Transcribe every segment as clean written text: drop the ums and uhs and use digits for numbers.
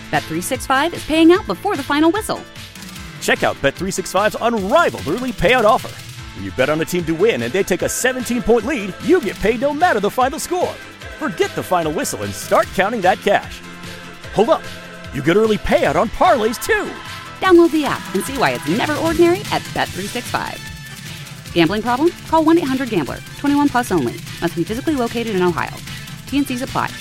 Bet365 is paying out before the final whistle. Check out Bet365's unrivaled early payout offer. When you bet on a team to win and they take a 17-point lead, you get paid no matter the final score. Forget the final whistle and start counting that cash. Hold up. You get early payout on parlays, too. Download the app and see why it's never ordinary at Bet365. Gambling problem? Call 1-800-GAMBLER. 21 plus only. Must be physically located in Ohio. T&Cs apply.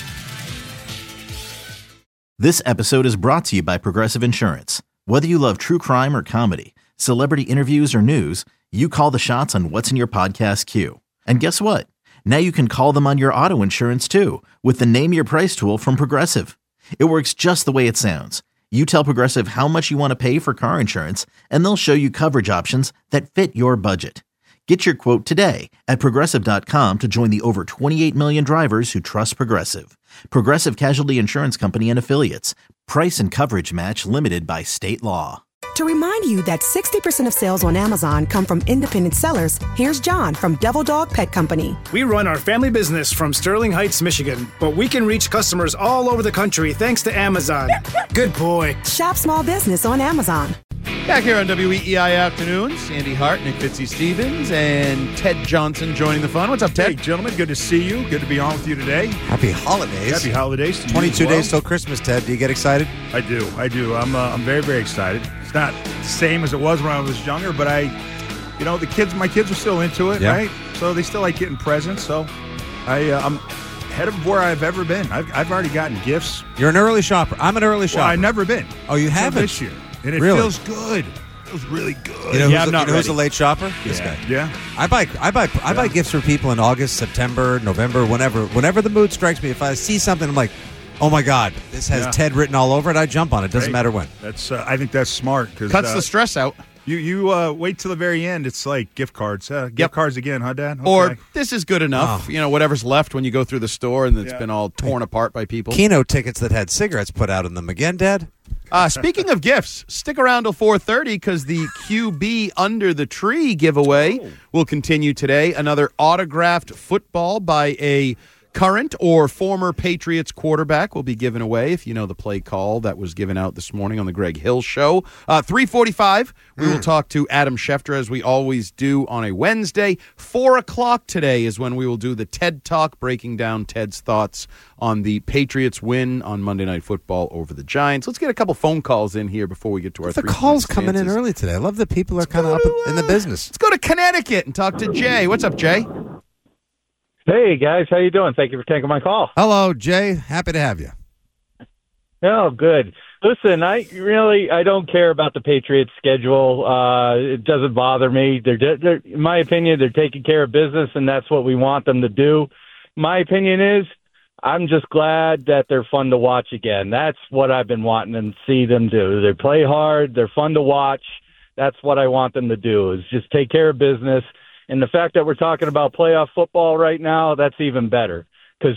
This episode is brought to you by Progressive Insurance. Whether you love true crime or comedy, celebrity interviews or news, you call the shots on what's in your podcast queue. And guess what? Now you can call them on your auto insurance too with the Name Your Price tool from Progressive. It works just the way it sounds. You tell Progressive how much you want to pay for car insurance, and they'll show you coverage options that fit your budget. Get your quote today at Progressive.com to join the over 28 million drivers who trust Progressive. Progressive Casualty Insurance Company and Affiliates. Price and coverage match limited by state law. To remind you that 60% of sales on Amazon come from independent sellers, here's John from Devil Dog Pet Company. We run our family business from Sterling Heights, Michigan, but we can reach customers all over the country thanks to Amazon. Good boy. Shop small business on Amazon. Back here on WEEI Afternoons, Andy Hart, Nick Fitzstevens, and Ted Johnson joining the fun. What's up, Ted? Hey, gentlemen, good to see you. Good to be on with you today. Happy holidays. Happy holidays to you. 22 days till Christmas, Ted. Do you get excited? I do. I'm very, very excited. It's not the same as it was when I was younger, but my kids are still into it, right? So they still like getting presents. So I'm ahead of where I've ever been. I've already gotten gifts. You're an early shopper. I'm an early shopper. Well, I've never been. Oh, you haven't? This year. And it really? Feels good. It feels really good. You know who's a late shopper? This guy. Yeah. I buy gifts for people in August, September, November, whenever the mood strikes me. If I see something, I'm like, oh my God, this has Ted written all over it. I jump on it. Doesn't matter when. That's. I think that's smart because cuts the stress out. You wait till the very end. It's like gift cards. Gift cards again, huh, Dad? Okay. Or this is good enough. Oh. Whatever's left when you go through the store and it's been all torn apart by people. Keno tickets that had cigarettes put out in them again, Dad. Speaking of gifts, stick around till 4:30 because the QB Under the Tree giveaway will continue today. Another autographed football by a current or former Patriots quarterback will be given away if you know the play call that was given out this morning on the Greg Hill Show. 3:45, we will talk to Adam Schefter as we always do on a Wednesday. 4 o'clock today is when we will do the TED Talk, breaking down Ted's thoughts on the Patriots win on Monday Night Football over the Giants. Let's get a couple phone calls in here before we get to our The calls coming in early today. I love that people are kind of up in the business. Let's go to Connecticut and talk to Jay. What's up, Jay? Hey, guys. How you doing? Thank you for taking my call. Hello, Jay. Happy to have you. Oh, good. Listen, I don't care about the Patriots' schedule. It doesn't bother me. They're, in my opinion, they're taking care of business, and that's what we want them to do. My opinion is I'm just glad that they're fun to watch again. That's what I've been wanting to see them do. They play hard. They're fun to watch. That's what I want them to do, is just take care of business. And the fact that we're talking about playoff football right now, that's even better. Because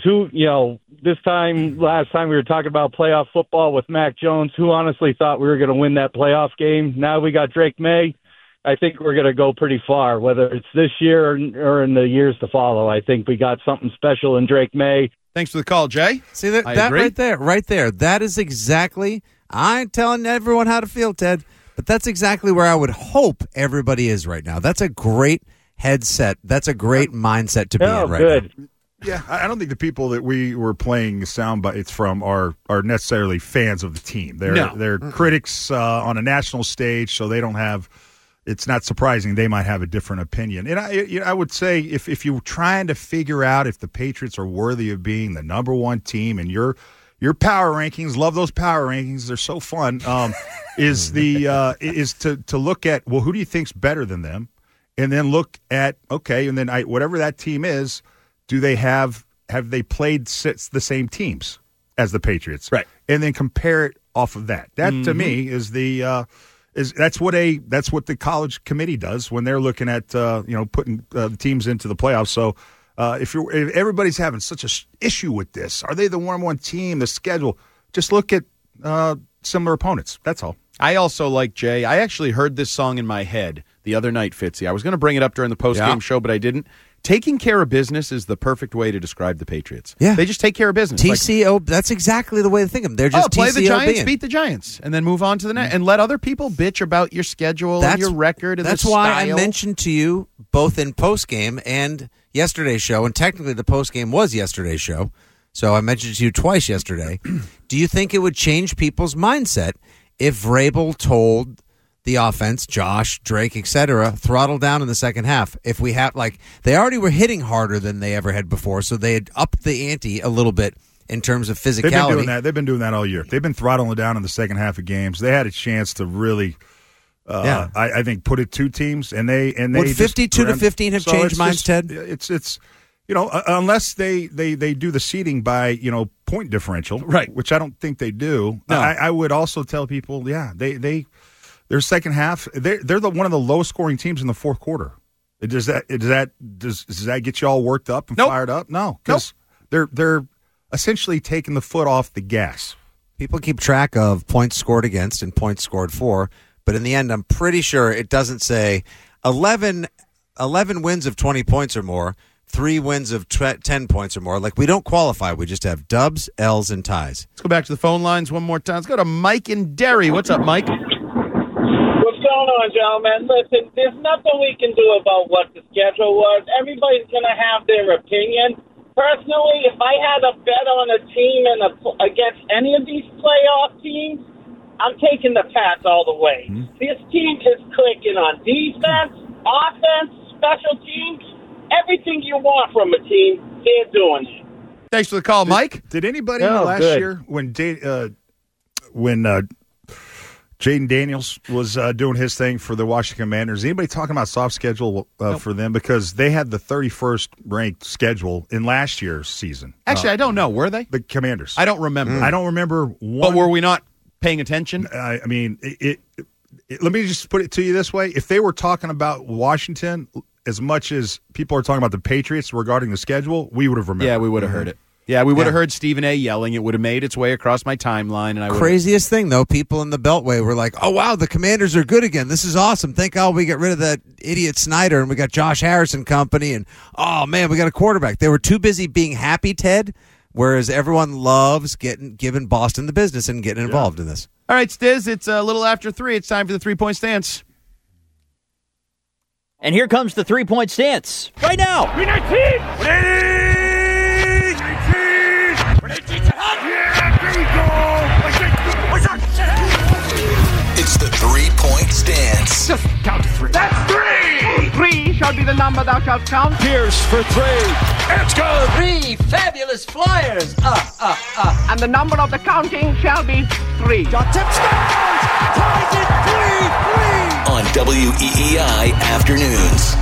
last time we were talking about playoff football with Mac Jones, who honestly thought we were going to win that playoff game? Now we got Drake May. I think we're going to go pretty far, whether it's this year or in the years to follow. I think we got something special in Drake May. Thanks for the call, Jay. See that right there. That is exactly, I ain't telling everyone how to feel, Ted, but that's exactly where I would hope everybody is right now. That's a great headset. That's a great mindset to be in right good. now. Yeah, I don't think the people that we were playing sound bites from are necessarily fans of the team. They're critics on a national stage, so they don't have. It's not surprising they might have a different opinion. And I would say if you're trying to figure out if the Patriots are worthy of being the number one team, and your power rankings, love those power rankings, they're so fun. Is to look at, well, who do you think's better than them? And then look at, and then whatever that team is, have they played the same teams as the Patriots? Right. And then compare it off of that. That to me is that's what the college committee does when they're looking at putting the teams into the playoffs. So if everybody's having such a issue with this, are they the one team? The schedule? Just look at similar opponents. That's all. I also like Jay. I actually heard this song in my head the other night, Fitzy. I was going to bring it up during the post-game show, but I didn't. taking care of business is the perfect way to describe the Patriots. Yeah. They just take care of business. TCO, that's exactly the way to think of them. They're just play the TCO Giants, being. beat the Giants, and then move on to the next. And let other people bitch about your schedule and your record and that's the why style. I mentioned to you both in postgame and yesterday's show, and technically the postgame was yesterday's show, so I mentioned it to you twice yesterday. Do you think it would change people's mindset if Vrabel told the offense, Josh, Drake, etc., throttle down in the second half? If we have, they already were hitting harder than they ever had before, so they had upped the ante a little bit in terms of physicality. They've been doing that all year. They've been throttling down in the second half of games. They had a chance to really, I think, put it to teams, and they would 52-15 have changed minds, Ted? It's unless they do the seeding by point differential, right? Which I don't think they do. No. I would also tell people, their second half, they're one of the lowest scoring teams in the fourth quarter. Does that get you all worked up and fired up? No, because they're essentially taking the foot off the gas. People keep track of points scored against and points scored for, but in the end, I'm pretty sure it doesn't say 11 wins of 20 points or more, 3 wins of 10 points or more. We don't qualify. We just have dubs, L's, and ties. Let's go back to the phone lines one more time. Let's go to Mike in Derry. What's up, Mike? What's going on, gentlemen? Listen, there's nothing we can do about what the schedule was. Everybody's going to have their opinion. Personally, if I had a bet on a team against any of these playoff teams, I'm taking the Pats all the way. Mm-hmm. This team is clicking on defense, offense, special teams, everything you want from a team, they're doing it. Thanks for the call, Mike. Did anybody last year when Jaden Daniels was doing his thing for the Washington Commanders, anybody talking about soft schedule for them? Because they had the 31st ranked schedule in last year's season. Actually, I don't know. Were they? The Commanders. I don't remember. I don't remember one. But were we not paying attention? I mean, let me just put it to you this way. If they were talking about Washington as much as people are talking about the Patriots regarding the schedule, we would have remembered. Yeah, we would have heard it. Yeah, we would have heard Stephen A. yelling. It would have made its way across my timeline. And Craziest thing, though, people in the Beltway were like, oh, wow, the Commanders are good again. This is awesome. Thank God we got rid of that idiot Snyder, and we got Josh Harrison company, and, oh, man, we got a quarterback. They were too busy being happy, Ted, whereas everyone loves giving Boston the business and getting involved in this. All right, Stiz, it's a little after 3. It's time for the three-point stance. And here comes the three-point stance right now. It's the three-point stance. Just count to 3. That's 3! 3 shall be the number thou shalt count. Here's for 3. It's good. 3 fabulous flyers. And the number of the counting shall be 3. John Tip scores! Ties it 3-3! On WEEI Afternoons.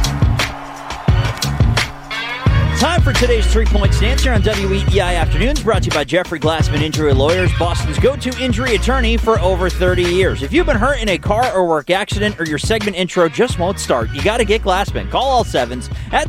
Time for today's three-point stance here on WEEI Afternoons, brought to you by Jeffrey Glassman Injury Lawyers, Boston's go-to injury attorney for over 30 years. If you've been hurt in a car or work accident or your segment intro just won't start, you got to get Glassman. Call all sevens at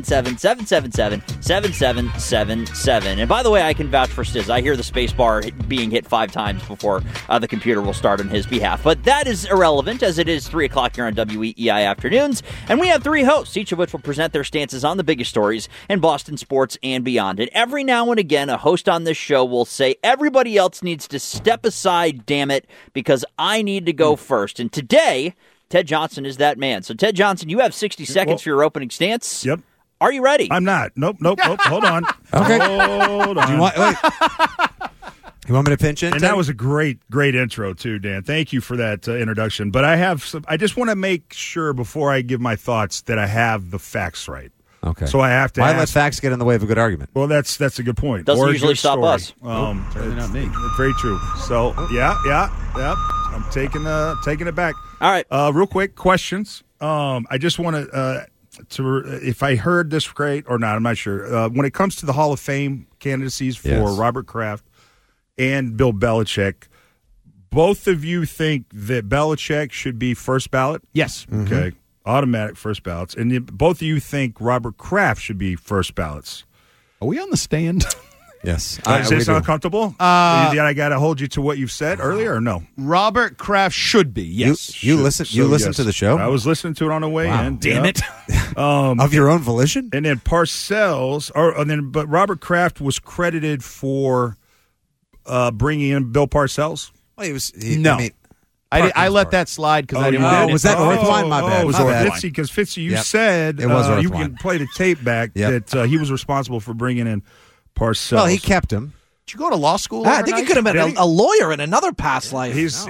617-777-7777. And by the way, I can vouch for Stiz. I hear the space bar being hit 5 times before the computer will start on his behalf. But that is irrelevant, as it is 3 o'clock here on WEEI Afternoons. And we have 3 hosts, each of which will present their stances on the biggest stories in Boston sports and beyond. And every now and again, a host on this show will say, everybody else needs to step aside, damn it, because I need to go first. And today, Ted Johnson is that man. So, Ted Johnson, you have 60 seconds for your opening stance. Yep. Are you ready? I'm not. Nope. Hold on. Okay. Hold on. You want me to pinch in? And that was a great intro, too, Dan. Thank you for that introduction. But I just want to make sure before I give my thoughts that I have the facts right. Okay. So I have to Why let facts get in the way of a good argument? Well, that's a good point. Doesn't usually stop us. Certainly not me. Very true. So, yeah. I'm taking it back. All right. Real quick, questions. I just want to if I heard this great or not, I'm not sure. When it comes to the Hall of Fame candidacies for Robert Kraft and Bill Belichick, both of you think that Belichick should be first ballot? Yes. Okay. Mm-hmm. Automatic first ballots. And both of you think Robert Kraft should be first ballots. Are we on the stand? Yes. Does we this sound do. comfortable? I got to hold you to what you've said earlier, or no? Robert Kraft should be. Yes. You listen to the show? I was listening to it on the way in. Damn it. Of your own volition? And then Parcells, but Robert Kraft was credited for bringing in Bill Parcells. Well, he was. No. I let that slide because I didn't. Was that Orthwine? My bad. It was My bad. Fitzy, because Fitzy, you said it was you Orthwine. can play the tape back that he was responsible for bringing in Parcells. Well, he kept him. Did you go to law school? I think he could have been a lawyer in another past life. He's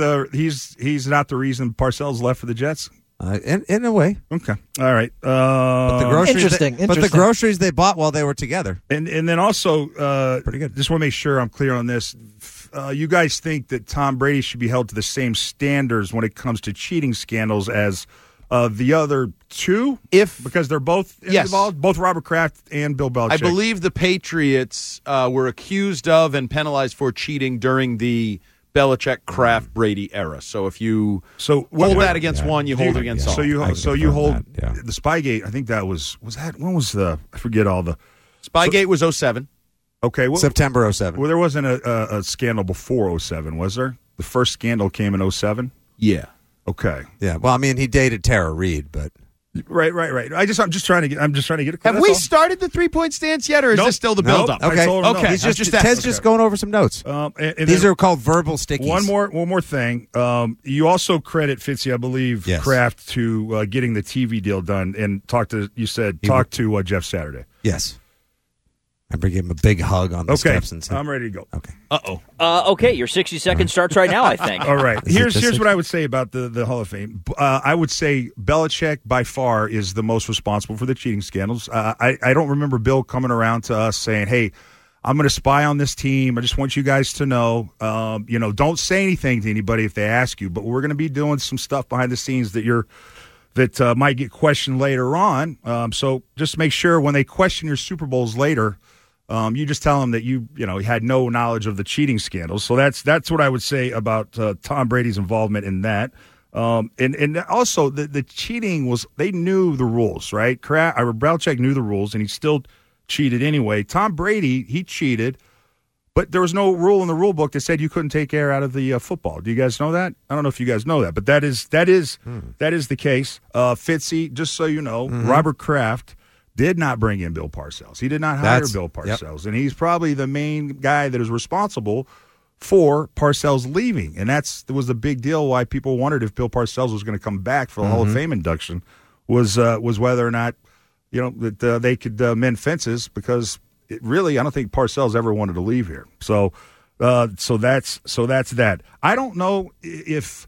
not the reason Parcells left for the Jets. In a way. Okay. All right. But the groceries interesting. But the groceries they bought while they were together. And then also, pretty good. Just want to make sure I'm clear on this. You guys think that Tom Brady should be held to the same standards when it comes to cheating scandals as the other two? Because they're both involved, both Robert Kraft and Bill Belichick. I believe the Patriots were accused of and penalized for cheating during the Belichick-Kraft-Brady era. So if you hold that against one, you hold it against all. So you hold the Spygate. I think that was that. When was I forget all the Spygate was 07. Okay, September 07. Well, there wasn't a scandal before 07, was there? The first scandal came in 07? Yeah. Okay. Yeah. Well, I mean, he dated Tara Reid, but right. I'm just trying to get. Have we started the 3-point stance yet, or is this still the build-up? Okay. Okay. He's just going over some notes. And These are called verbal stickies. One more thing. You also credit Fitzy, I believe, Kraft to getting the TV deal done, and talk to Jeff Saturday. Yes. I bring him a big hug on the steps and say, I'm ready to go. Okay. Okay, your 60 seconds starts right now, I think. All right. Here's what I would say about the Hall of Fame. I would say Belichick, by far, is the most responsible for the cheating scandals. I don't remember Bill coming around to us saying, hey, I'm going to spy on this team. I just want you guys to know, don't say anything to anybody if they ask you, but we're going to be doing some stuff behind the scenes that might get questioned later on. So just make sure when they question your Super Bowls later, you just tell them that you had no knowledge of the cheating scandals. So that's what I would say about Tom Brady's involvement in that. And also the cheating was, they knew the rules, right? Belichick knew the rules, and he still cheated anyway. Tom Brady, he cheated, but there was no rule in the rule book that said you couldn't take air out of the football. Do you guys know that? I don't know if you guys know that, but that is the case. Fitzy, just so you know, Robert Kraft did not bring in Bill Parcells. He did not hire Bill Parcells. And he's probably the main guy that is responsible for Parcells leaving. And that was the big deal why people wondered if Bill Parcells was going to come back for the Hall of Fame induction, was whether or not that they could mend fences, because I don't think Parcells ever wanted to leave here. So that's that. I don't know if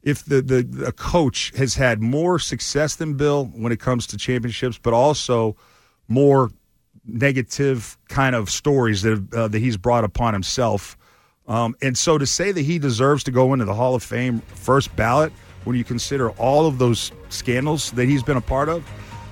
the coach has had more success than Bill when it comes to championships, but also more negative kind of stories that he's brought upon himself. And so to say that he deserves to go into the Hall of Fame first ballot when you consider all of those scandals that he's been a part of,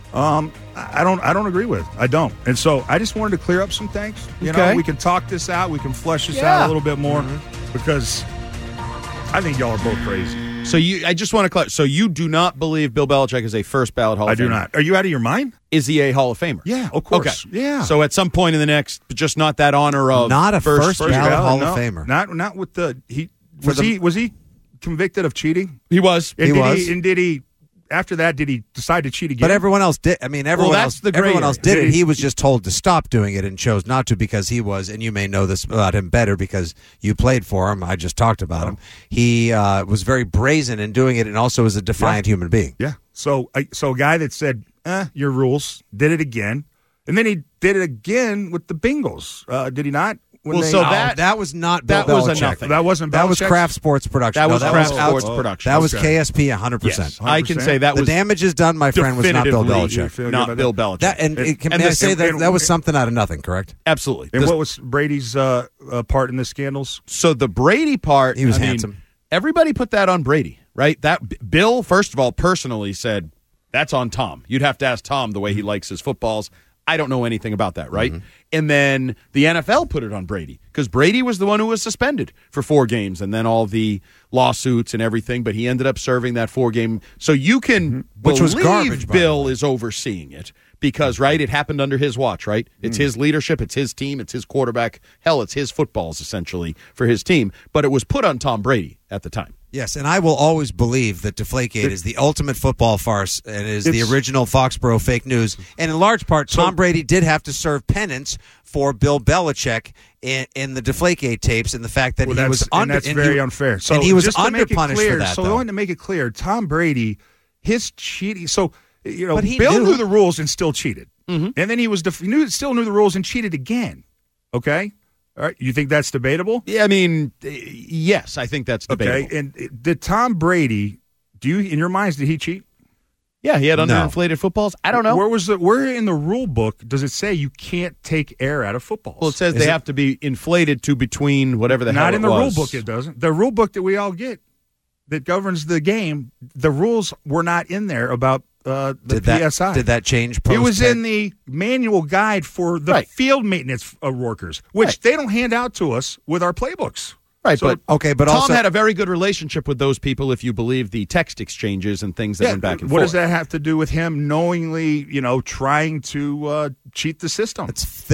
I don't agree with. I don't. And so I just wanted to clear up some things. We can talk this out. We can flesh this out a little bit more, because I think y'all are both crazy. So I just want to clarify. So you do not believe Bill Belichick is a first ballot Hall of Famer? I do not. Are you out of your mind? Is he a Hall of Famer? Yeah, of course. Okay. Yeah. So at some point in the next, just not that honor of not a first ballot Hall of Famer. Not with the was he convicted of cheating? He was. And did he after that, did he decide to cheat again? But everyone else did. I mean, everyone else did it. He was just told to stop doing it and chose not to, because he was, and you may know this about him better because you played for him. I just talked about him. He was very brazen in doing it, and also was a defiant human being. Yeah. So a guy that said, your rules, did it again. And then he did it again with the Bengals. Did he not? That was not Bill Belichick. Was nothing. That wasn't Belichick? That was Kraft Sports Production. That was Kraft Sports Production. That was KSP 100%. Yes, I can say that was the damage is done, my friend, was not Bill Belichick. Not Bill Belichick. May I say that was something out of nothing, correct? Absolutely. And what was Brady's part in the scandals? So the Brady part, he was handsome. Everybody put that on Brady, right? That Bill, first of all, personally said, that's on Tom. You'd have to ask Tom the way he likes his footballs. I don't know anything about that, right? And then the NFL put it on Brady because Brady was the one who was suspended for 4 games and then all the lawsuits and everything, but he ended up serving that 4-game. So you can Which was believe garbage, by Bill is overseeing it because, right, it happened under his watch, right? It's his leadership, it's his team, it's his quarterback. Hell, it's his footballs, essentially, for his team. But it was put on Tom Brady at the time. Yes, and I will always believe that Deflategate is the ultimate football farce and is the original Foxborough fake news. And in large part, Tom Brady did have to serve penance for Bill Belichick in the Deflategate tapes and the fact that he was under. That's very unfair. So and he was just to make it underpunished clear, for that. So I wanted to make it clear, Tom Brady, his cheating. So Bill knew. knew the rules and still cheated, and then he still knew the rules and cheated again. Okay. All right, you think that's debatable? Yeah, I mean, yes, I think that's debatable. Okay, and did Tom Brady, in your minds, did he cheat? Yeah, he had underinflated footballs. I don't know. Where in the rule book does it say you can't take air out of footballs? Well, it says they have to be inflated to between whatever the hell it was. Not in the rule book, it doesn't. The rule book that we all get that governs the game, the rules were not in there about the PSI. Did that change post? It was in the manual guide for the field maintenance workers, which they don't hand out to us with our playbooks. Right, so, but Tom also had a very good relationship with those people if you believe the text exchanges and things that went back and forth. What does that have to do with him knowingly, trying to cheat the system?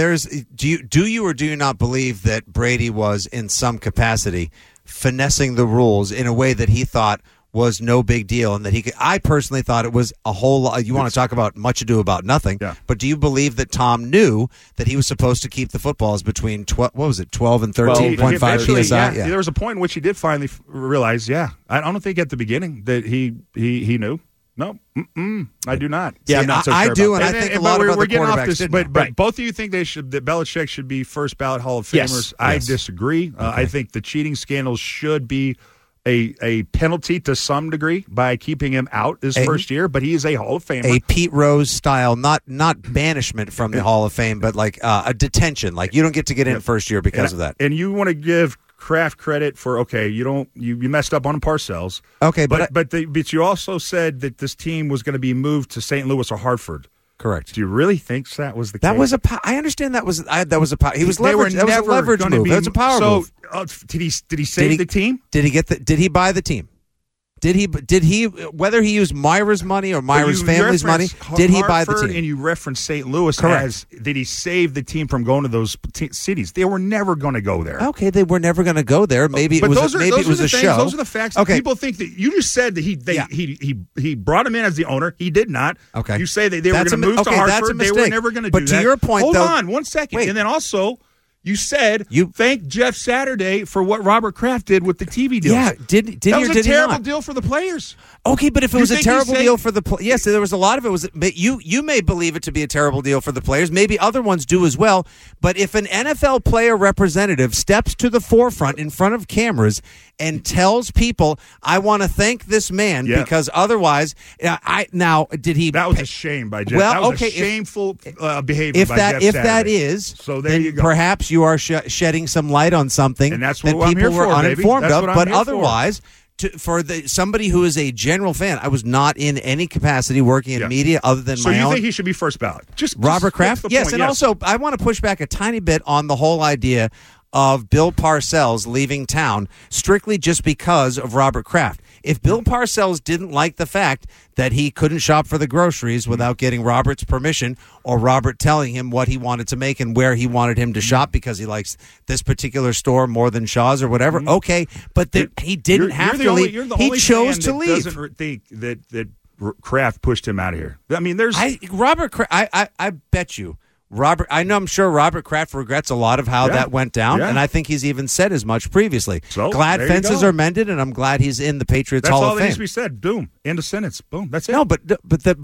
Do you or do you not believe that Brady was in some capacity finessing the rules in a way that he thought was no big deal and that he could? I personally thought it was a whole lot. You want to talk about much ado about nothing, but do you believe that Tom knew that he was supposed to keep the footballs between 12 and 13.5 PSI? There was a point in which he did finally realize, I don't think at the beginning that he knew. No, I do not. Yeah, I'm not so sure. I do, about and I think a lot of other quarterbacks didn't. But both of you think that Belichick should be first ballot Hall of Famers. Yes. I disagree. I think the cheating scandals should be a penalty to some degree by keeping him out his first year, but he is a Hall of Famer. A Pete Rose style, not banishment from the Hall of Fame, but like a detention. Like you don't get to get in first year because of that. And you want to give Kraft credit for you messed up on Parcells. Okay, but you also said that this team was going to be moved to St. Louis or Hartford. Correct. Do you really think that was the case? That was I understand that was a he was leveraged. That was a leverage move. That's a power move. Did he save the team? Did he buy the team? Did he whether he used Myra's money or Myra's family's money, did he buy the team? And you referenced St. Louis Correct. did he save the team from going to those cities? They were never going to go there. Okay, they were never going to go there. Maybe it was a show. Those are the facts. Okay. People think that you just said that he brought him in as the owner. He did not. Okay. You say that they were going to move to Hartford. They were never going to do that. But to your point, hold on 1 second. Wait. And then also you said thank Jeff Saturday for what Robert Kraft did with the TV deals. Yeah, did that he was or a did terrible he not? deal for the players. Okay, but if it was a terrible deal for the yes, there was a lot of it was. But you may believe it to be a terrible deal for the players. Maybe other ones do as well. But if an NFL player representative steps to the forefront in front of cameras and tells people, "I want to thank this man because otherwise, did he?" That was a shame by Jeff. Well, that was a shameful behavior by Jeff Saturday. If that is, so there you go. Perhaps you are shedding some light on something and that's that what people were uninformed of. But otherwise. For somebody who is a general fan, I was not in any capacity working in media other than my own. So you think he should be first ballot? Just Robert Kraft? Yes, and also I want to push back a tiny bit on the whole idea of Bill Parcells leaving town strictly just because of Robert Kraft. If Bill Parcells didn't like the fact that he couldn't shop for the groceries without getting Robert's permission or Robert telling him what he wanted to make and where he wanted him to shop because he likes this particular store more than Shaw's or whatever, okay, but he didn't have to leave. He chose to leave. Doesn't think that Kraft pushed him out of here. I mean, Robert Kraft, I bet you. I'm sure Robert Kraft regrets a lot of how that went down, and I think he's even said as much previously. So, glad fences are mended, and I'm glad he's in the Patriots Hall of Fame. That's all that needs to be said. Boom. End of sentence. Boom. That's it. No, but Bill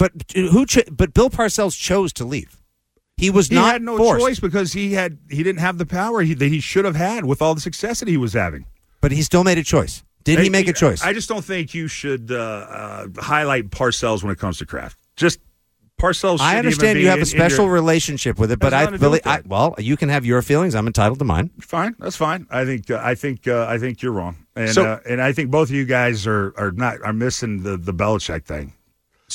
Parcells chose to leave. He was not had no forced. choice because he didn't have the power that he should have had with all the success that he was having. But he still made a choice. Did he make a choice? I just don't think you should highlight Parcells when it comes to Kraft. Just Parcells. I understand you have a special relationship with it, but you can have your feelings. I'm entitled to mine. Fine, that's fine. I think you're wrong, and I think both of you guys are missing the Belichick thing.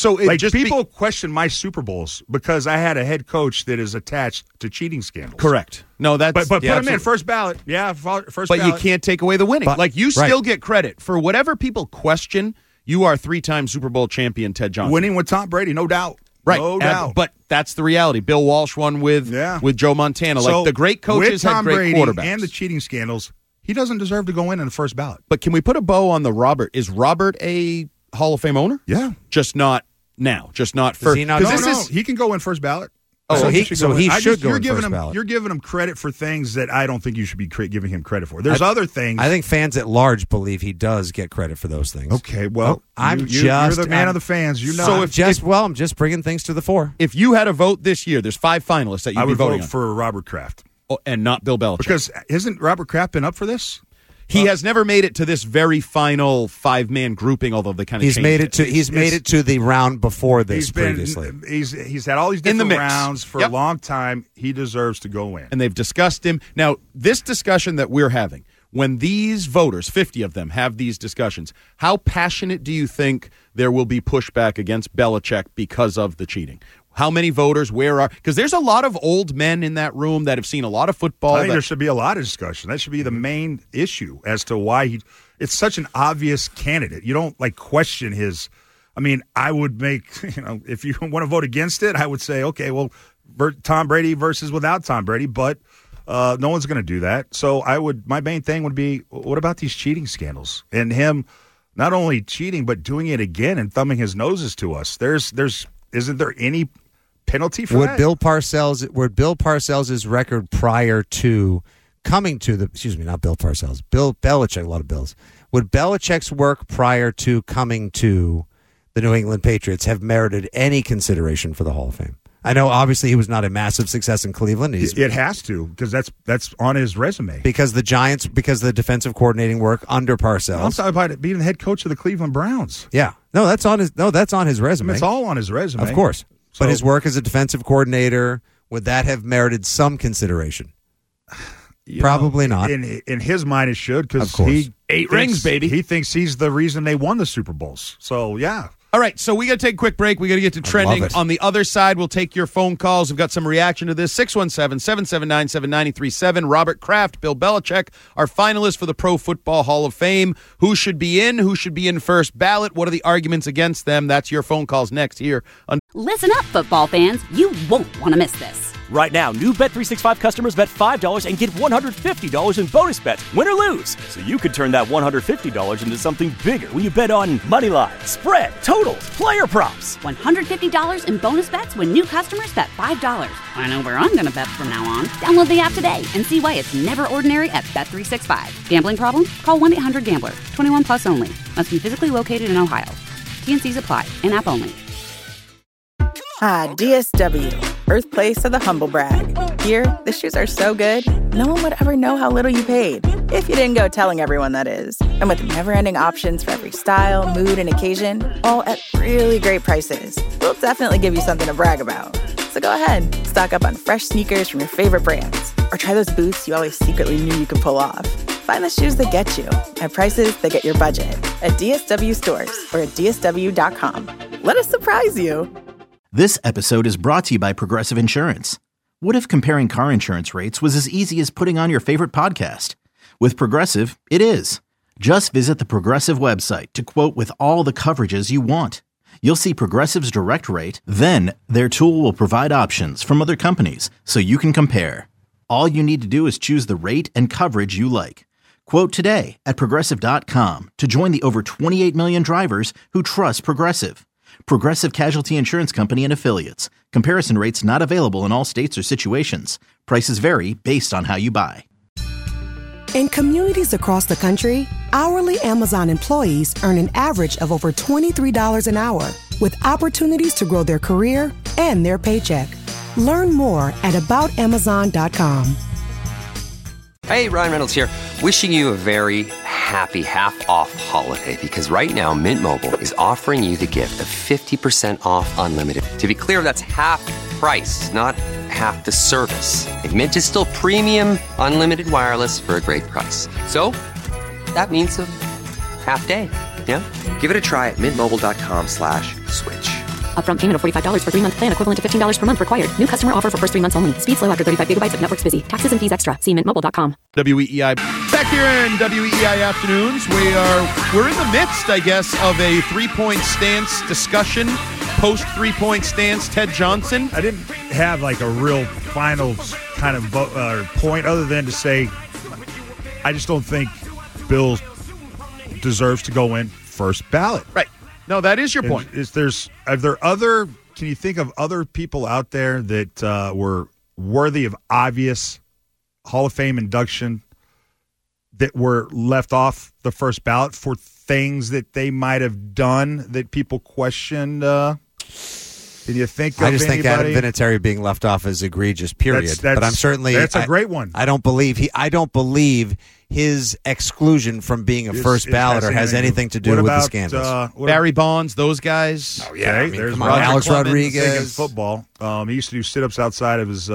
So it like just people question my Super Bowls because I had a head coach that is attached to cheating scandals. Correct. No, that's but put him in first ballot. Yeah, first but ballot. you can't take away the winning. Like you still get credit for whatever people question. You are 3-time Super Bowl champion Ted Johnson. Winning with Tom Brady, no doubt. Right. No doubt. But that's the reality. Bill Walsh won with Joe Montana. So like the great coaches with had Tom great Brady quarterbacks. and the cheating scandals, he doesn't deserve to go in the first ballot. But can we put a bow on the Robert? Is Robert a Hall of Fame owner? Yeah. Just not now. Just not for. He can go in first ballot. Oh, he should go in first ballot. You're giving him credit for things that I don't think you should be giving him credit for. There's other things. I think fans at large believe he does get credit for those things. Okay, well, you're the man of the fans. You know. So I'm just bringing things to the fore. If you had a vote this year, there's 5 finalists that you'd be voting vote on. for Robert Kraft. And not Bill Belichick. Because isn't Robert Kraft been up for this? He has never made it to this very final 5-man grouping, although they kind of He's made it to the round before this previously. He's had all these different rounds for a long time. He deserves to go in. And they've discussed him. Now, this discussion that we're having, when these voters, 50 of them, have these discussions, how passionate do you think there will be pushback against Belichick because of the cheating? How many voters? Where are? Because there's a lot of old men in that room that have seen a lot of football. I think there should be a lot of discussion. That should be the main issue as to why it's such an obvious candidate. You don't question his. I mean, I would make if you want to vote against it, I would say okay, well, Tom Brady versus without Tom Brady, but no one's going to do that. So my main thing would be, what about these cheating scandals and him not only cheating but doing it again and thumbing his noses to us? Isn't there any penalty for that? Bill Parcells' record prior to coming to not Bill Parcells, Bill Belichick, a lot of Bills. Would Belichick's work prior to coming to the New England Patriots have merited any consideration for the Hall of Fame? I know obviously he was not a massive success in Cleveland. It has to, because that's on his resume. Because the Giants, because of the defensive coordinating work under Parcells. I'm talking about being the head coach of the Cleveland Browns. Yeah. No, that's on his resume. I mean, it's all on his resume. Of course. But his work as a defensive coordinator, would that have merited some consideration? Probably not. In his mind, it should, because he 8 rings, baby. He thinks he's the reason they won the Super Bowls. So, yeah. All right, so we got to take a quick break. We got to get to trending. On the other side, we'll take your phone calls. We've got some reaction to this. 617-779-7937. Robert Kraft, Bill Belichick, our finalists for the Pro Football Hall of Fame. Who should be in? Who should be in first ballot? What are the arguments against them? That's your phone calls next here. Listen up, football fans. You won't want to miss this. Right now, new Bet365 customers bet $5 and get $150 in bonus bets, win or lose. So you could turn that $150 into something bigger when you bet on money line, spread, totals, player props. $150 in bonus bets when new customers bet $5. I know where I'm going to bet from now on. Download the app today and see why it's never ordinary at Bet365. Gambling problem? Call 1-800-GAMBLER. 21 plus only. Must be physically located in Ohio. T&Cs apply. In-app only. DSW, birthplace of the humble brag. Here, the shoes are so good, no one would ever know how little you paid. If you didn't go telling everyone, that is. And with never-ending options for every style, mood, and occasion, all at really great prices, we'll definitely give you something to brag about. So go ahead, stock up on fresh sneakers from your favorite brands, or try those boots you always secretly knew you could pull off. Find the shoes that get you at prices that get your budget at DSW stores or at DSW.com. Let us surprise you. This episode is brought to you by Progressive Insurance. What if comparing car insurance rates was as easy as putting on your favorite podcast? With Progressive, it is. Just visit the Progressive website to quote with all the coverages you want. You'll see Progressive's direct rate, then their tool will provide options from other companies so you can compare. All you need to do is choose the rate and coverage you like. Quote today at Progressive.com to join the over 28 million drivers who trust Progressive. Progressive Casualty Insurance Company and Affiliates. Comparison rates not available in all states or situations. Prices vary based on how you buy. In communities across the country, hourly Amazon employees earn an average of over $23 an hour, with opportunities to grow their career and their paycheck. Learn more at aboutamazon.com. Hey, Ryan Reynolds here. Wishing you a very happy half-off holiday, because right now Mint Mobile is offering you the gift of 50% off unlimited. To be clear, that's half price, not half the service. And Mint is still premium unlimited wireless for a great price. So that means a half day. Yeah? Give it a try at mintmobile.com/switch. Upfront payment of $45 for 3-month plan equivalent to $15 per month required. New customer offer for first 3 months only. Speed slow after 35 gigabytes if network's busy. Taxes and fees extra. See mintmobile.com. WEEI. Back here in WEEI Afternoons, we're in the midst, I guess, of a three-point stance discussion. Post three-point stance, Ted Johnson. I didn't have like a real final kind of point other than to say I just don't think Bill deserves to go in first ballot. Right. No, that is your point. Can you think of other people out there that were worthy of obvious Hall of Fame induction that were left off the first ballot for things that they might have done that people questioned? Can you think of I just think anybody? Adam Vinatieri being left off is egregious, period. But I'm certainly that's a great one. I don't believe his exclusion from being a first balloter has anything to do with the scandals. Barry Bonds, those guys. Oh, yeah. There's Alex Rodriguez. Football. He used to do sit-ups outside of his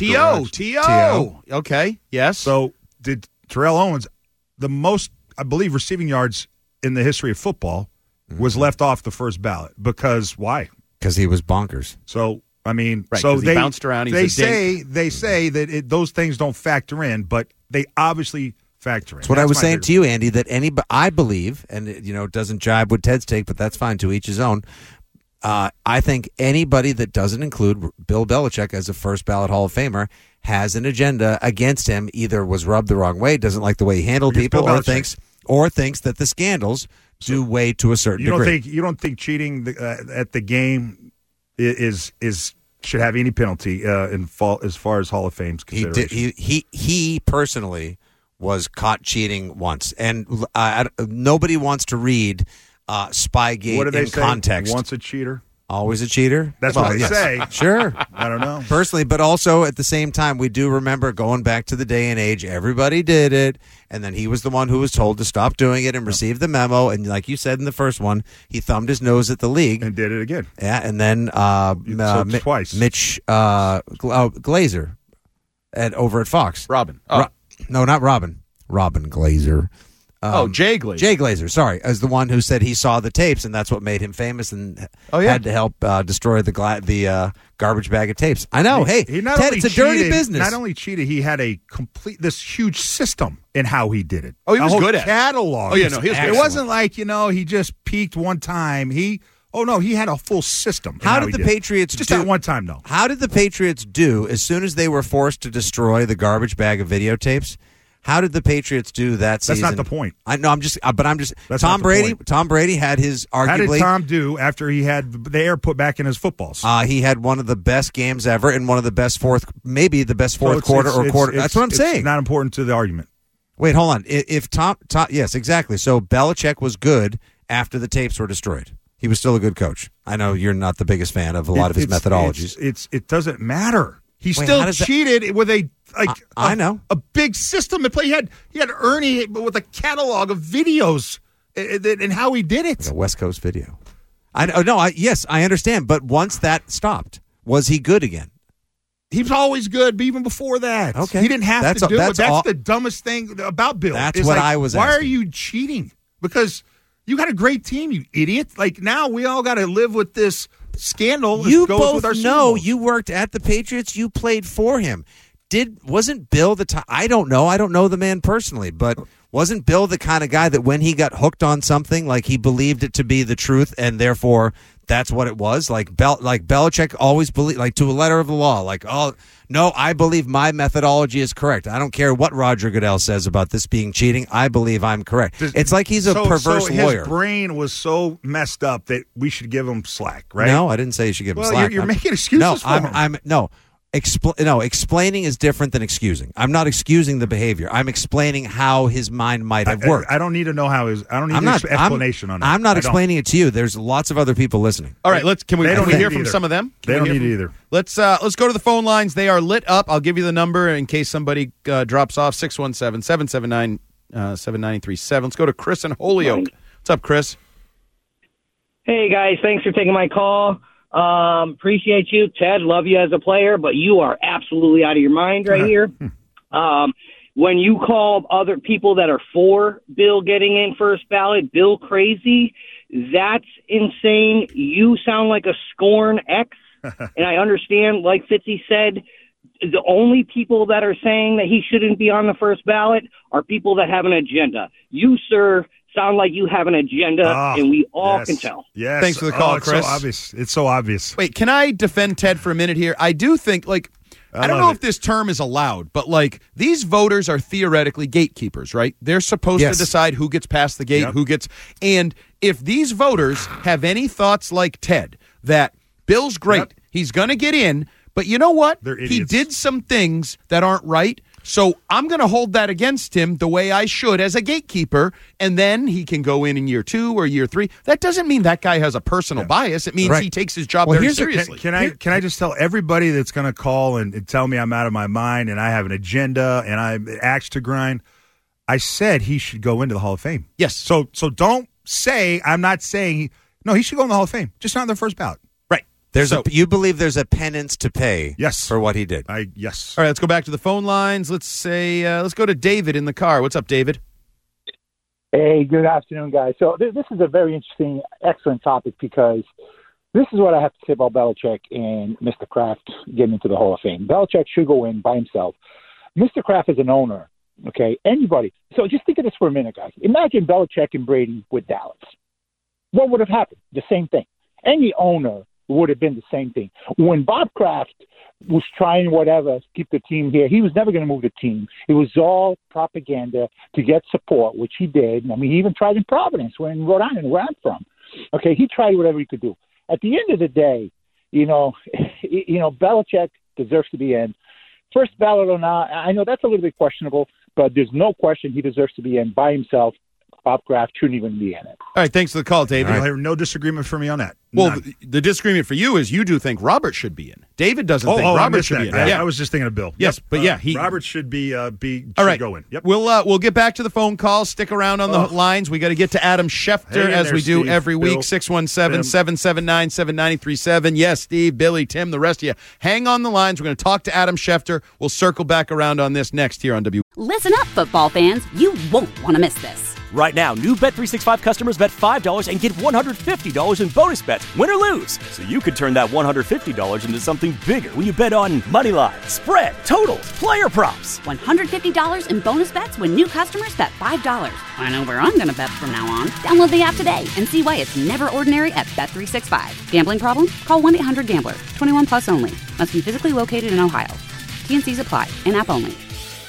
T.O. Okay, yes. So did Terrell Owens, the most, I believe, receiving yards in the history of football, was left off the first ballot. Because why? Because he was bonkers. So, I mean, right, so they bounced around. They say that those things don't factor in, but they obviously factor in. That's what I was saying to you, Andy, that I believe, and it doesn't jibe with Ted's take, but that's fine, to each his own. I think anybody that doesn't include Bill Belichick as a first ballot Hall of Famer has an agenda against him, either was rubbed the wrong way, doesn't like the way he handled people, or thinks that the scandals do weigh to a certain degree. You don't think cheating at the game should have any penalty as far as Hall of Fame's consideration? He personally was caught cheating once, and nobody wants to read Spygate what do they in say? Context. Once a cheater, always a cheater. That's what they say. Sure. I don't know. Personally, but also at the same time, we do remember going back to the day and age, everybody did it, and then he was the one who was told to stop doing it and received the memo, and like you said in the first one, he thumbed his nose at the league. And did it again. Yeah, and then twice. Mitch Glazer over at Fox. Robin. No, not Robin. Robin Glazer. Jay Glazer. Jay Glazer, sorry, as the one who said he saw the tapes, and that's what made him famous and had to help destroy the garbage bag of tapes. I know. Hey, Ted, it's a dirty business. Not only cheated, he had this huge system in how he did it. Oh, he was good at it. Catalog. Oh, yeah, no, he was It wasn't like, he just peaked one time. He had a full system. How did the Patriots just do? That one time, though. How did the Patriots do as soon as they were forced to destroy the garbage bag of videotapes? How did the Patriots do that season? That's not the point. I know. That's Tom Brady. Tom Brady had his arguably. How did Tom do after he had the air put back in his footballs? He had one of the best games ever and one of the best fourth quarter. That's what I'm saying. It's not important to the argument. Wait, hold on. If Tom, yes, exactly. So Belichick was good after the tapes were destroyed. He was still a good coach. I know you're not the biggest fan of a lot of his methodologies. It doesn't matter. He still cheated with I know a big system to play. He had Ernie with a catalog of videos and how he did it. Like a West Coast video. Yes, I understand. But once that stopped, was he good again? He was always good, but even before that, okay, he didn't have to do it. That's the dumbest thing about Bill. That's what I was. Why are you cheating? Because you got a great team, you idiot. Like now, we all got to live with this scandal. You both know you worked at the Patriots. You played for him. Wasn't Bill the time? I don't know. I don't know the man personally, but wasn't Bill the kind of guy that when he got hooked on something, like he believed it to be the truth, and therefore that's what it was? Like Belichick always believed, like to a letter of the law. Like, oh no, I believe my methodology is correct. I don't care what Roger Goodell says about this being cheating. I believe I'm correct. It's like he's a perverse lawyer. His brain was so messed up that we should give him slack, right? No, I didn't say you should give him slack. You're making excuses for him. Explaining is different than excusing. I'm not excusing the behavior. I'm explaining how his mind might have worked. I don't need to know how his. I don't need an explanation on it. I'm not explaining it to you. There's lots of other people listening. All right, can we hear from some of them? They don't need it either. Let's go to the phone lines. They are lit up. I'll give you the number in case somebody drops off. 617-779-7937. Let's go to Chris in Holyoke. What's up, Chris? Hey guys, thanks for taking my call. Appreciate you. Ted, love you as a player, but you are absolutely out of your mind right here. When you call other people that are for Bill getting in first ballot, Bill crazy, That's insane. You sound like a scorn ex. And I understand, like Fitzy said, the only people that are saying that he shouldn't be on the first ballot are people that have an agenda. You, sir, sound like you have an agenda, and we all can tell. Yes. Thanks for the call, it's Chris. So obvious. It's so obvious. Wait, can I defend Ted for a minute here? I do think, I don't know if this term is allowed, but, these voters are theoretically gatekeepers, right? They're supposed to decide who gets past the gate, and if these voters have any thoughts like Ted, that Bill's great, he's going to get in, but you know what? He did some things that aren't right, so I'm going to hold that against him the way I should as a gatekeeper, and then he can go in year 2 or year 3. That doesn't mean that guy has a personal biase. It means he takes his job very seriously. Can I just tell everybody that's going to call and tell me I'm out of my mind and I have an agenda and I'm axe to grind? I said he should go into the Hall of Fame. Yes. So don't say I'm not saying no. He should go in the Hall of Fame, just not on the first ballot. You believe there's a penance to pay for what he did? Yes. All right, let's go back to the phone lines. Let's go to David in the car. What's up, David? Hey, good afternoon, guys. So this is a very interesting, excellent topic because this is what I have to say about Belichick and Mr. Kraft getting into the Hall of Fame. Belichick should go in by himself. Mr. Kraft is an owner, okay? Anybody. So just think of this for a minute, guys. Imagine Belichick and Brady with Dallas. What would have happened? The same thing. Any owner would have been the same thing. When Bob Kraft was trying to keep the team here, he was never going to move the team. It was all propaganda to get support, which he did. I mean, he even tried in Providence, in Rhode Island, where I'm from. Okay, he tried whatever he could do. At the end of the day, Belichick deserves to be in. First ballot or not, I know that's a little bit questionable, but there's no question he deserves to be in by himself. Bob Kraft shouldn't even be in it. All right, thanks for the call, David. Right. No disagreement for me on that. Well, the disagreement for you is you do think Robert should be in. David doesn't think Robert should be in. I was just thinking of Bill. Yes, but Robert should be all right. Go in. Yep. We'll get back to the phone calls. Stick around on the lines. We got to get to Adam Schefter as we do every week. 617-779-7937. Yes, Steve, Billy, Tim, the rest of you. Hang on the lines. We're going to talk to Adam Schefter. We'll circle back around on this next here on W. Listen up, football fans. You won't want to miss this. Right now, new Bet365 customers bet $5 and get $150 in bonus bets, win or lose. So you could turn that $150 into something bigger when you bet on money line, spread, totals, player props. $150 in bonus bets when new customers bet $5. I know where I'm going to bet from now on. Download the app today and see why it's never ordinary at Bet365. Gambling problem? Call 1-800-GAMBLER. 21 plus only. Must be physically located in Ohio. T&Cs apply. In-app only.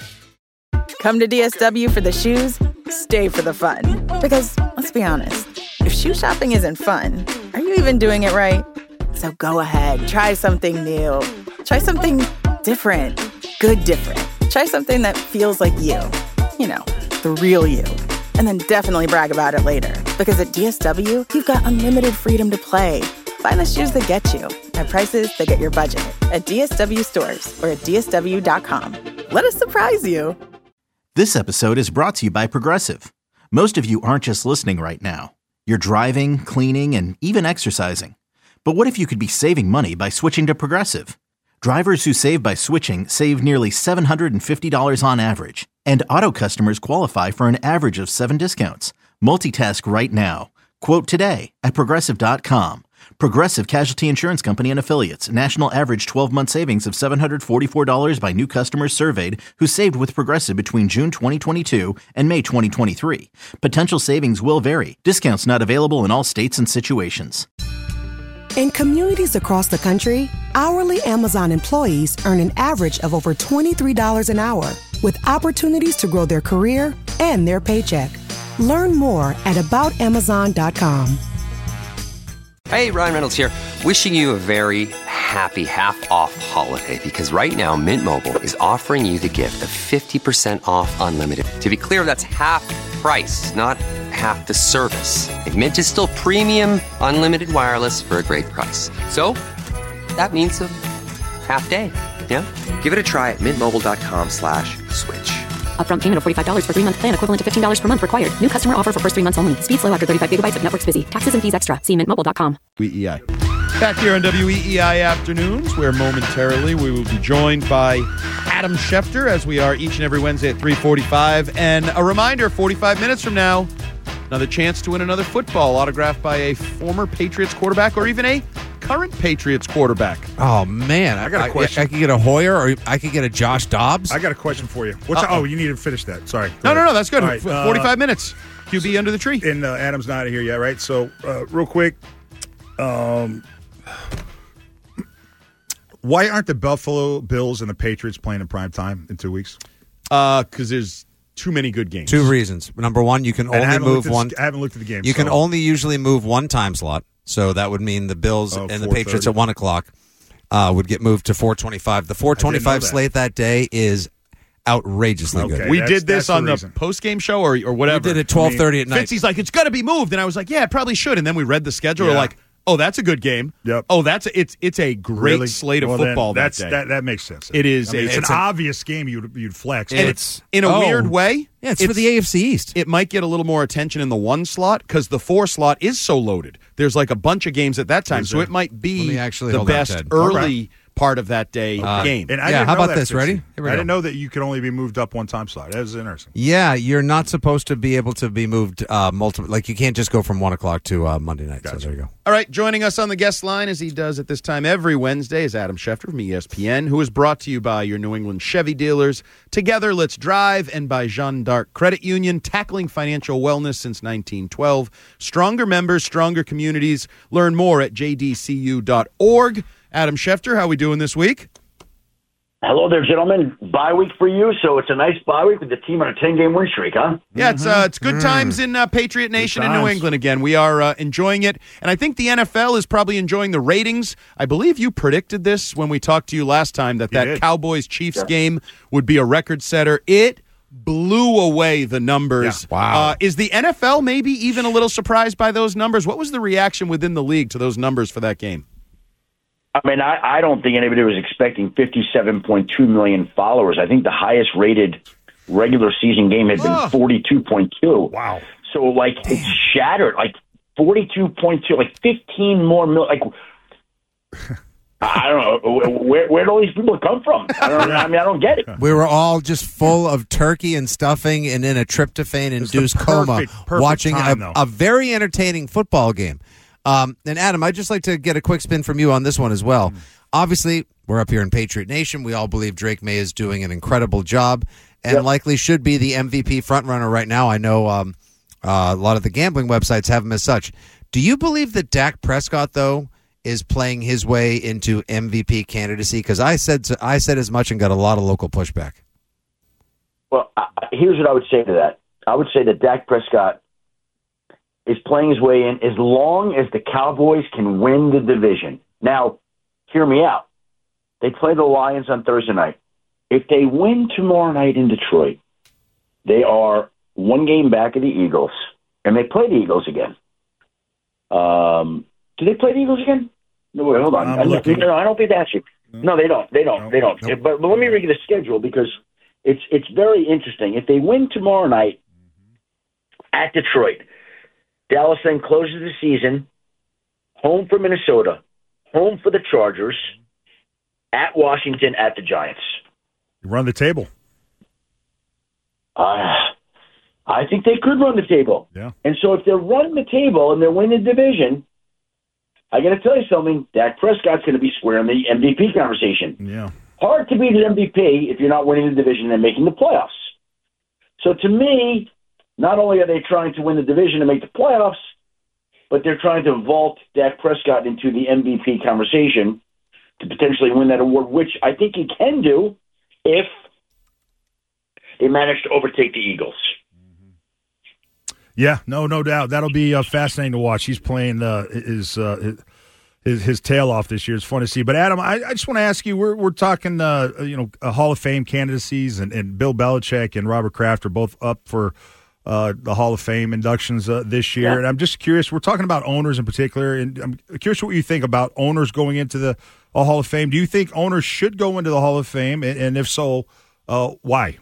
Come to DSW for the shoes, stay for the fun. Because, let's be honest, if shoe shopping isn't fun, are you even doing it right? So go ahead, try something new. Try something different. Good different. Try something that feels like you. You know, the real you. And then definitely brag about it later. Because at DSW, you've got unlimited freedom to play. Find the shoes that get you at prices that get your budget at DSW stores or at DSW.com. Let us surprise you. This episode is brought to you by Progressive. Most of you aren't just listening right now. You're driving, cleaning, and even exercising. But what if you could be saving money by switching to Progressive? Drivers who save by switching save nearly $750 on average. And auto customers qualify for an average of 7 discounts. Multitask right now. Quote today at Progressive.com. Progressive Casualty Insurance Company and Affiliates. National average 12-month savings of $744 by new customers surveyed who saved with Progressive between June 2022 and May 2023. Potential savings will vary. Discounts not available in all states and situations. In communities across the country, hourly Amazon employees earn an average of over $23 an hour, with opportunities to grow their career and their paycheck. Learn more at aboutamazon.com. Hey, Ryan Reynolds here. Wishing you a very happy half-off holiday because right now Mint Mobile is offering you the gift of 50% off unlimited. To be clear, that's half price, not half the service. And Mint is still premium unlimited wireless for a great price. So that means a half day. Yeah? Give it a try at mintmobile.com/switch. Upfront payment of $45 for 3-month plan, equivalent to $15 per month required. New customer offer for first 3 months only. Speed slow after 35 gigabytes if network's busy. Taxes and fees extra. See mintmobile.com. WEEI. Back here on WEEI Afternoons, where momentarily we will be joined by Adam Schefter, as we are each and every Wednesday at 3:45. And a reminder, 45 minutes from now, Another chance to win another football autographed by a former Patriots quarterback or even a current Patriots quarterback. Oh, man. I got a question. I could get a Hoyer or I could get a Josh Dobbs. I got a question for you. You need to finish that. Sorry. No, that's good. Right, 45 minutes. QB under the tree. And Adam's not here yet, right? So, real quick, why aren't the Buffalo Bills and the Patriots playing in prime time in 2 weeks? Because there's too many good games. Two reasons. Number one, you can only move one. I haven't looked at the game. You can only usually move one time slot. So that would mean the Bills and the Patriots at 1 o'clock would get moved to 4:25. The 4:25 slate that day is outrageously good. We did this on the post-game show or whatever. We did it 12:30 at night. Fitzy's like, it's got to be moved. And I was like, yeah, it probably should. And then we read the schedule. We're like, oh, that's a good game. Yep. Oh, it's a great slate of football that day. That makes sense. It is. It's an obvious game you'd flex. And it's in a weird way. Yeah, it's for the AFC East. It might get a little more attention in the 1 slot because the 4 slot is so loaded. There's like a bunch of games at that time, so it might be the best early part of that day game. And how about this? Ready? I didn't know that you could only be moved up 1 time slot. That was interesting. Yeah, you're not supposed to be able to be moved multiple. Like you can't just go from 1 o'clock to Monday night. Gotcha. So there you go. All right, joining us on the guest line as he does at this time every Wednesday is Adam Schefter from ESPN, who is brought to you by your New England Chevy dealers. Together, let's drive, and by Jeanne d'Arc Credit Union, tackling financial wellness since 1912. Stronger members, stronger communities. Learn more at jdcu.org. Adam Schefter, how are we doing this week? Hello there, gentlemen. Bye week for you, so it's a nice bye week with the team on a 10-game win streak, huh? Yeah, it's good times in Patriot Nation in New England again. We are enjoying it, and I think the NFL is probably enjoying the ratings. I believe you predicted this when we talked to you last time, that Cowboys-Chiefs game would be a record setter. It blew away the numbers. Yeah. Wow. Is the NFL maybe even a little surprised by those numbers? What was the reaction within the league to those numbers for that game? I mean, I don't think anybody was expecting 57.2 million followers. I think the highest rated regular season game had been 42.2. Wow. So, like, it's shattered. Like, 42.2, like 15 more million. Like, I don't know. Where do all these people come from? I don't get it. We were all just full of turkey and stuffing and in a tryptophan-induced coma watching a very entertaining football game. And Adam, I'd just like to get a quick spin from you on this one as well. Obviously, we're up here in Patriot Nation. We all believe Drake May is doing an incredible job and likely should be the MVP frontrunner right now. I know a lot of the gambling websites have him as such. Do you believe that Dak Prescott, though, is playing his way into MVP candidacy? Because I said as much and got a lot of local pushback. Well, here's what I would say to that. I would say that Dak Prescott is playing his way in as long as the Cowboys can win the division. Now, hear me out. They play the Lions on Thursday night. If they win tomorrow night in Detroit, they are 1 game back of the Eagles, and they play the Eagles again. Do they play the Eagles again? No, wait, hold on. I don't think that's it. No, they don't. They don't. Nope. But let me read you the schedule because it's very interesting. If they win tomorrow night at Detroit, Dallas then closes the season, home for Minnesota, home for the Chargers, at Washington, at the Giants. You run the table. I think they could run the table. Yeah. And so if they're running the table and they're winning the division, I got to tell you something, Dak Prescott's going to be square in the MVP conversation. Yeah. Hard to beat an MVP if you're not winning the division and making the playoffs. So to me, not only are they trying to win the division and make the playoffs, but they're trying to vault Dak Prescott into the MVP conversation to potentially win that award, which I think he can do if they manage to overtake the Eagles. Yeah, no doubt. That'll be fascinating to watch. He's playing his tail off this year. It's fun to see. But Adam, I just want to ask you: we're talking, Hall of Fame candidacies, and Bill Belichick and Robert Kraft are both up for the Hall of Fame inductions this year. Yeah. And I'm just curious. We're talking about owners in particular, and I'm curious what you think about owners going into the Hall of Fame. Do you think owners should go into the Hall of Fame, and if so, why?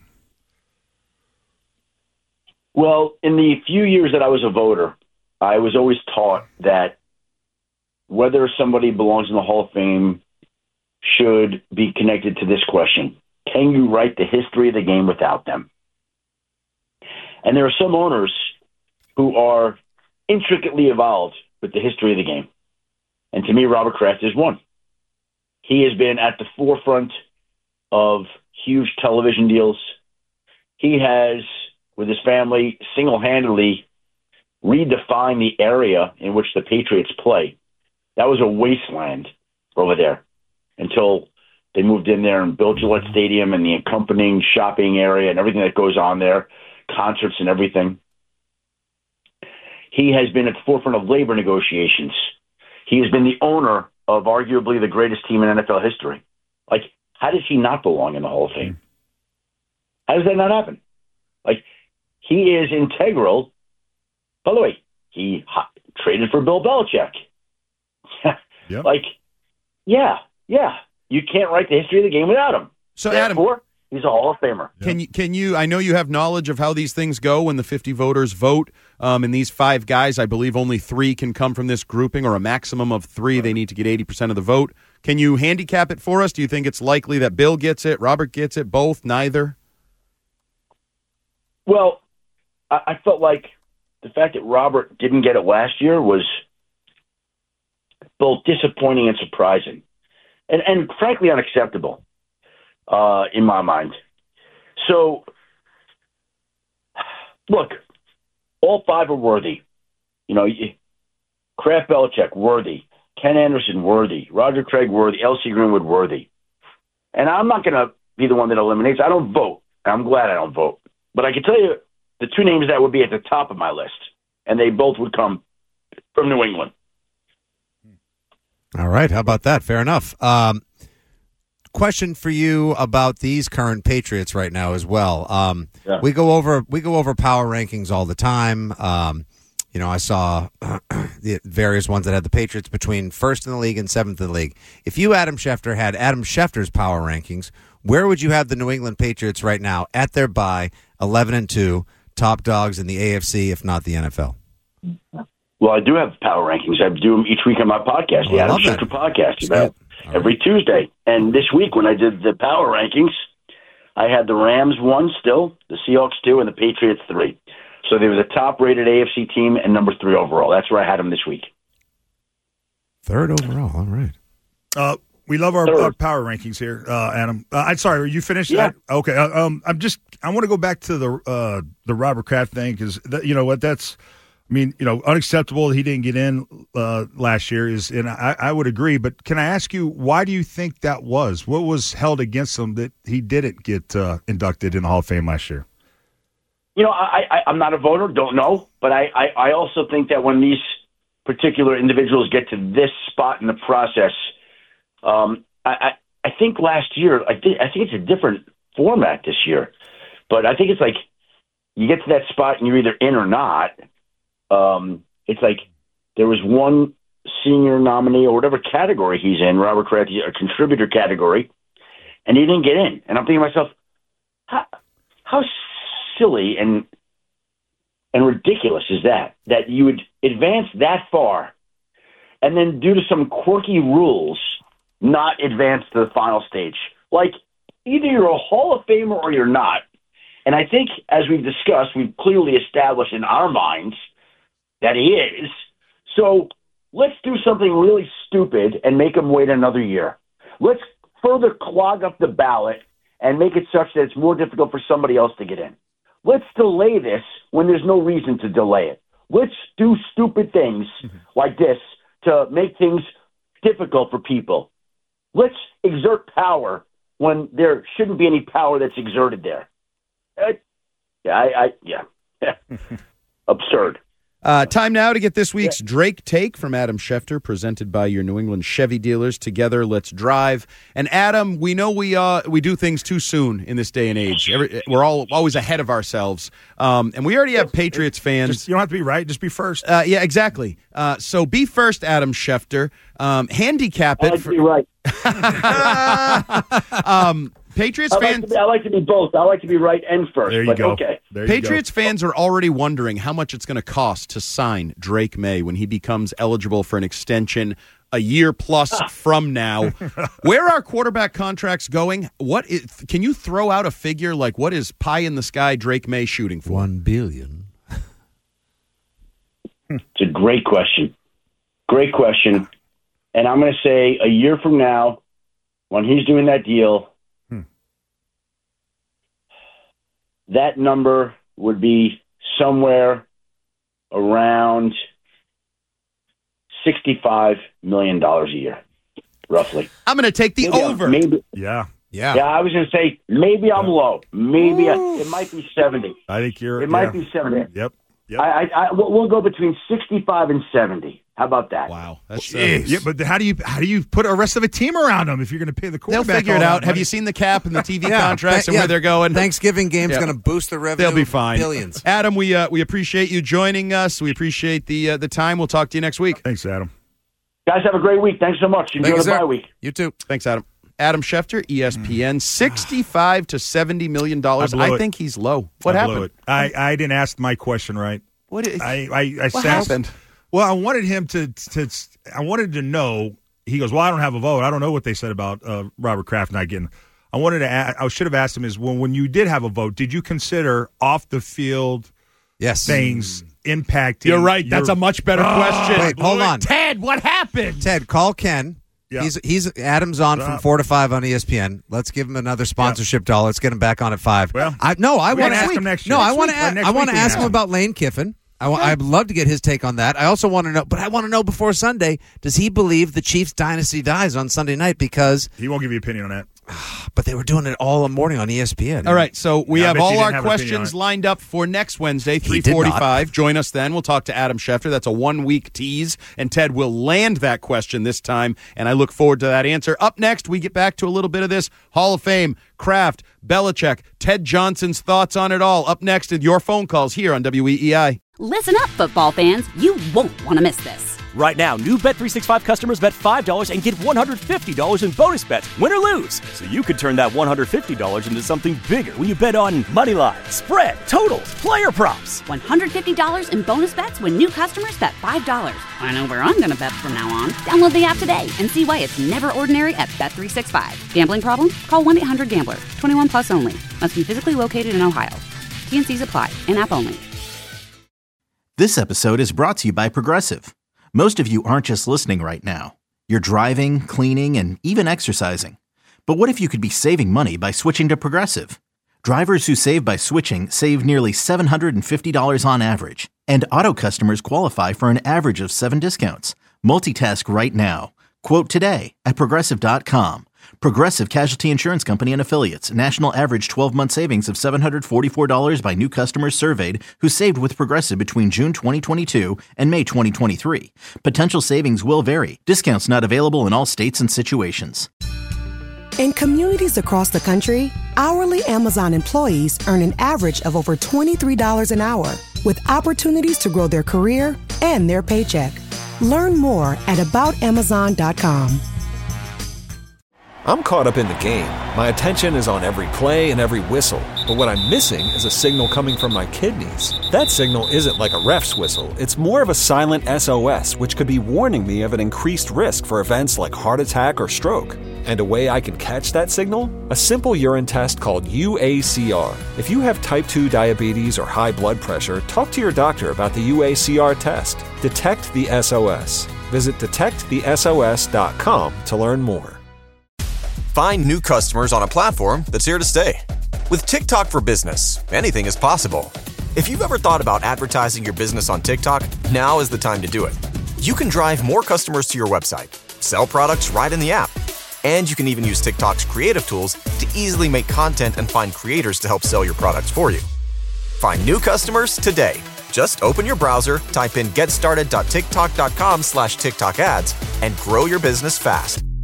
Well, in the few years that I was a voter, I was always taught that whether somebody belongs in the Hall of Fame should be connected to this question. Can you write the history of the game without them? And there are some owners who are intricately involved with the history of the game. And to me, Robert Kraft is one. He has been at the forefront of huge television deals. He has, with his family, single-handedly redefined the area in which the Patriots play. That was a wasteland over there until they moved in there and built Gillette Stadium and the accompanying shopping area and everything that goes on there, concerts and everything. He has been at the forefront of labor negotiations. He has been the owner of arguably the greatest team in NFL history. Like, how does he not belong in the Hall of Fame? How does that not happen? Like, he is integral. By the way, he traded for Bill Belichick. Yep. Like, yeah. You can't write the history of the game without him. So, therefore, Adam, he's a Hall of Famer. Can you? I know you have knowledge of how these things go when the 50 voters vote. And these 5 guys, I believe only 3 can come from this grouping, or a maximum of 3. They need to get 80% of the vote. Can you handicap it for us? Do you think it's likely that Bill gets it, Robert gets it, both, neither? Well, I felt like the fact that Robert didn't get it last year was both disappointing and surprising, and frankly unacceptable in my mind. So, look, all 5 are worthy. You know, Kraft, Belichick, worthy. Ken Anderson, worthy. Roger Craig, worthy. L.C. Greenwood, worthy. And I'm not going to be the one that eliminates. I don't vote. I'm glad I don't vote. But I can tell you the 2 names that would be at the top of my list, and they both would come from New England. All right. How about that? Fair enough. Question for you about these current Patriots right now as well. Yeah. We go over power rankings all the time. I saw the various ones that had the Patriots between first in the league and 7th in the league. If you, Adam Schefter, had Adam Schefter's power rankings, where would you have the New England Patriots right now at their bye, 11-2, top dogs in the AFC, if not the NFL? Well, I do have power rankings. I do them each week on my podcast, the Adam Schefter podcast, every Tuesday. And this week, when I did the power rankings, I had the Rams 1 still, the Seahawks 2, and the Patriots 3. So they were the top-rated AFC team and number 3 overall. That's where I had them this week. 3rd overall. All right. We love our power rankings here, Adam. I'm sorry, are you finished? Yeah. Okay. I want to go back to the Robert Kraft thing because you know what? That's, I mean, unacceptable that he didn't get in last year and I would agree. But can I ask you, why do you think that was? What was held against him that he didn't get inducted in the Hall of Fame last year? I'm not a voter, don't know, but I also think that when these particular individuals get to this spot in the process, I think last year, I think it's a different format this year, but I think it's like you get to that spot and you're either in or not. It's like there was one senior nominee or whatever category he's in, Robert Kraft, a contributor category, and he didn't get in. And I'm thinking to myself, how silly and ridiculous is that you would advance that far and then due to some quirky rules not advance to the final stage. Like, either you're a Hall of Famer or you're not. And I think, as we've discussed, we've clearly established in our minds that he is. So let's do something really stupid and make him wait another year. Let's further clog up the ballot and make it such that it's more difficult for somebody else to get in. Let's delay this when there's no reason to delay it. Let's do stupid things like this to make things difficult for people. Let's exert power when there shouldn't be any power that's exerted there. Absurd. Time now to get this week's Drake Take from Adam Schefter, presented by your New England Chevy dealers. Together, let's drive. And Adam, we know we do things too soon in this day and age. We're always ahead of ourselves. And we already have Patriots fans. You don't have to be right. Just be first. Yeah, exactly. So be first, Adam Schefter. Handicap it. I like to be right. Patriots fans. I like to be both. I like to be right and first. There you go. Okay. Patriots fans are already wondering how much it's going to cost to sign Drake May when he becomes eligible for an extension a year plus from now. Where are quarterback contracts going? Can you throw out a figure like what is pie in the sky Drake May shooting for? $1 billion. It's a great question. Great question. And I'm going to say a year from now, when he's doing that deal, that number would be somewhere around $65 million a year, roughly. I'm going to take the over. Yeah. Yeah, I was going to say maybe I'm low. Maybe it might be 70. I think you're. It might be 70. Yep. We'll go between 65 and 70. How about that? Wow, that's yeah. But how do you put a rest of a team around them if you're going to pay the quarterback? They'll figure it out. Have you seen the cap and the TV contracts and where they're going? Thanksgiving game's going to boost the revenue. They'll be fine. Billions. Adam, we appreciate you joining us. We appreciate the time. We'll talk to you next week. Thanks, Adam. Guys, have a great week. Thanks so much. Enjoy the bye week. You too. Thanks, Adam. Adam Schefter, ESPN, $65 to $70 million. I think he's low. What happened? I didn't ask my question right. What happened? Well, I wanted him I wanted to know. He goes, well, I don't have a vote. I don't know what they said about Robert Kraft not getting. I should have asked him is when you did have a vote, did you consider off the field things impacting? You're right. That's a much better question. Wait, hold on. Ted, what happened? Ted, call Ken. Yeah. He's Adam's on from 4 to 5 on ESPN. Let's give him another sponsorship dollar. Let's get him back on at 5. Well, I want to ask him next year. No, I want to ask him about Lane Kiffin. I'd love to get his take on that. I also want to know, but I want to know before Sunday, does he believe the Chiefs dynasty dies on Sunday night? Because he won't give you an opinion on that. But they were doing it all morning on ESPN. All right, so we have all our questions lined up for next Wednesday, 3:45. Join us then. We'll talk to Adam Schefter. That's a 1-week tease, and Ted will land that question this time, and I look forward to that answer. Up next, we get back to a little bit of this Hall of Fame, Kraft, Belichick, Ted Johnson's thoughts on it all. Up next, and your phone calls here on WEEI. Listen up, football fans. You won't want to miss this. Right now, new Bet365 customers bet $5 and get $150 in bonus bets, win or lose. So you could turn that $150 into something bigger when you bet on moneyline, spread, totals, player props. $150 in bonus bets when new customers bet $5. I know where I'm going to bet from now on. Download the app today and see why it's never ordinary at Bet365. Gambling problem? Call 1-800-GAMBLER. 21 plus only. Must be physically located in Ohio. T&Cs apply. In-app only. This episode is brought to you by Progressive. Most of you aren't just listening right now. You're driving, cleaning, and even exercising. But what if you could be saving money by switching to Progressive? Drivers who save by switching save nearly $750 on average. And auto customers qualify for an average of 7 discounts. Multitask right now. Quote today at Progressive.com. Progressive Casualty Insurance Company and Affiliates. National average 12-month savings of $744 by new customers surveyed who saved with Progressive between June 2022 and May 2023. Potential savings will vary. Discounts not available in all states and situations. In communities across the country, hourly Amazon employees earn an average of over $23 an hour, with opportunities to grow their career and their paycheck. Learn more at aboutamazon.com. I'm caught up in the game. My attention is on every play and every whistle. But what I'm missing is a signal coming from my kidneys. That signal isn't like a ref's whistle. It's more of a silent SOS, which could be warning me of an increased risk for events like heart attack or stroke. And a way I can catch that signal? A simple urine test called UACR. If you have type 2 diabetes or high blood pressure, talk to your doctor about the UACR test. Detect the SOS. Visit detectthesos.com to learn more. Find new customers on a platform that's here to stay. With TikTok for Business, anything is possible. If you've ever thought about advertising your business on TikTok, now is the time to do it. You can drive more customers to your website, sell products right in the app, and you can even use TikTok's creative tools to easily make content and find creators to help sell your products for you. Find new customers today. Just open your browser, type in getstarted.tiktok.com/TikTok ads, and grow your business fast.